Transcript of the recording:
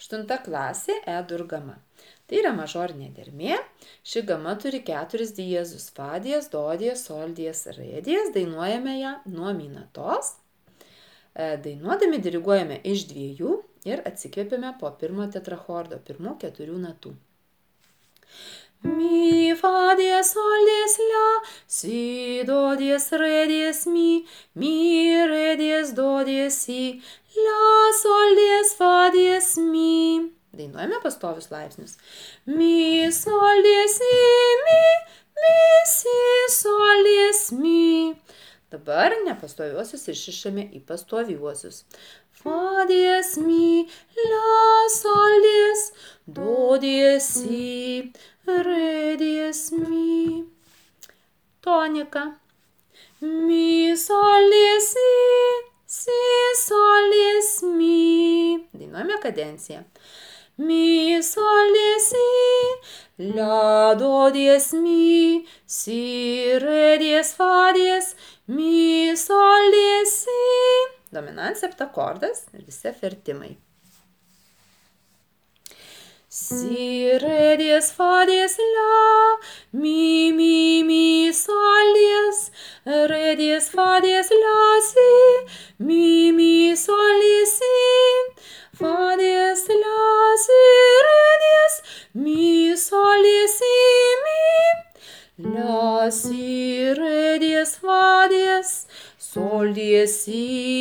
8 klasė E-dur gama. Tai yra mažorinė dermė. Ši gama turi 4 diezus – fa diez, do diez, sol diez, re diez. Dainuojame ją nuo mi natos. Dainuodami diriguojame iš 2 ir atsikvėpiame po pirmo tetrachordo, pirmų 4 natų. Mi, fa diez, sol diez, la, si, do diez, re diez, mi, re diez, do diez, si, la, sol diez, fa diez, mi. Dainuojame pastovius laipsnius. Mi, sol diez, si, mi, si, sol diez, mi. Dabar nepastoviuosius išrišame į pastoviuosius. Fa diez, mi, la, sol diez, do diez, si, re diez, mi. Tonika. Mi, sol diez, si, sol diez, mi. Dainuojame kadenciją. Mi, sol diez, si, la, do diez, mi, si, re diez, fa diez, mi, sol diez, si. Dominant septakordas ir visi afertimai. Si, re diez, fa diez, la, mi, sol diez, re diez, fa diez, la, si, mi, sol diez, si, fa diez, la, si, re diez, mi, sol diez, si, mi, la, si, re diez, fa diez, sol diez, si,